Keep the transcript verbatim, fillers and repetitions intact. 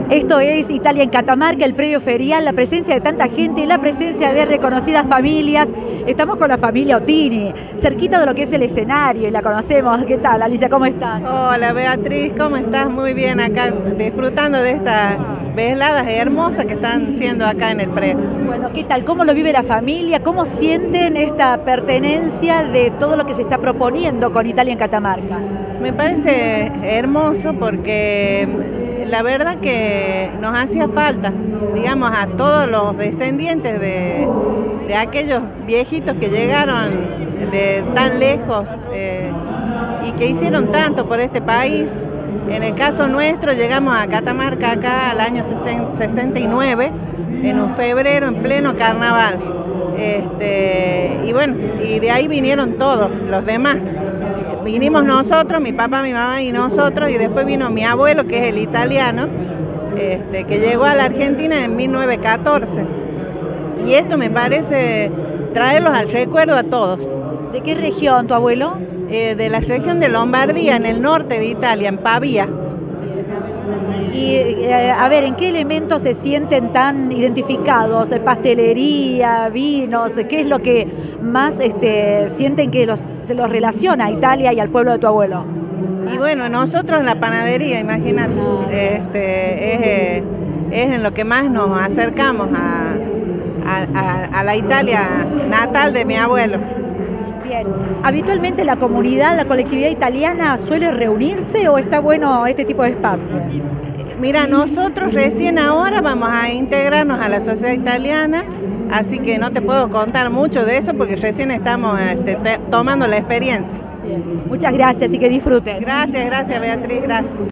Esto es Italia en Catamarca, el predio ferial, la presencia de tanta gente, la presencia de reconocidas familias. Estamos con la familia Ottini, cerquita de lo que es el escenario y la conocemos. ¿Qué tal, Alicia? ¿Cómo estás? Hola, Beatriz, ¿cómo estás? Muy bien acá, disfrutando de estas veladas hermosas que están siendo acá en el predio. Bueno, ¿qué tal? ¿Cómo lo vive la familia? ¿Cómo sienten esta pertenencia de todo lo que se está proponiendo con Italia en Catamarca? Me parece hermoso porque la verdad que nos hacía falta, digamos, a todos los descendientes de, de aquellos viejitos que llegaron de tan lejos eh, y que hicieron tanto por este país. En el caso nuestro llegamos a Catamarca acá al año sesenta y nueve, en un febrero, en pleno carnaval. Este, y bueno, y de ahí vinieron todos los demás. Vinimos nosotros, mi papá, mi mamá y nosotros, y después vino mi abuelo, que es el italiano, este, que llegó a la Argentina en mil novecientos catorce. Y esto me parece traerlos al recuerdo a todos. ¿De qué región tu abuelo? Eh, de la región de Lombardía, en el norte de Italia, en Pavía. Y eh, a ver, ¿en qué elementos se sienten tan identificados? ¿Pastelería, vinos? ¿Qué es lo que más este, sienten que los, se los relaciona a Italia y al pueblo de tu abuelo? Y bueno, nosotros la panadería, imagínate, este, es, eh, es en lo que más nos acercamos a, a, a, a la Italia natal de mi abuelo. Bien. ¿Habitualmente la comunidad, la colectividad italiana suele reunirse o está bueno este tipo de espacios? Mira, nosotros recién ahora vamos a integrarnos a la sociedad italiana, así que no te puedo contar mucho de eso porque recién estamos este, tomando la experiencia. Muchas gracias y que disfruten. Gracias, gracias Beatriz, gracias.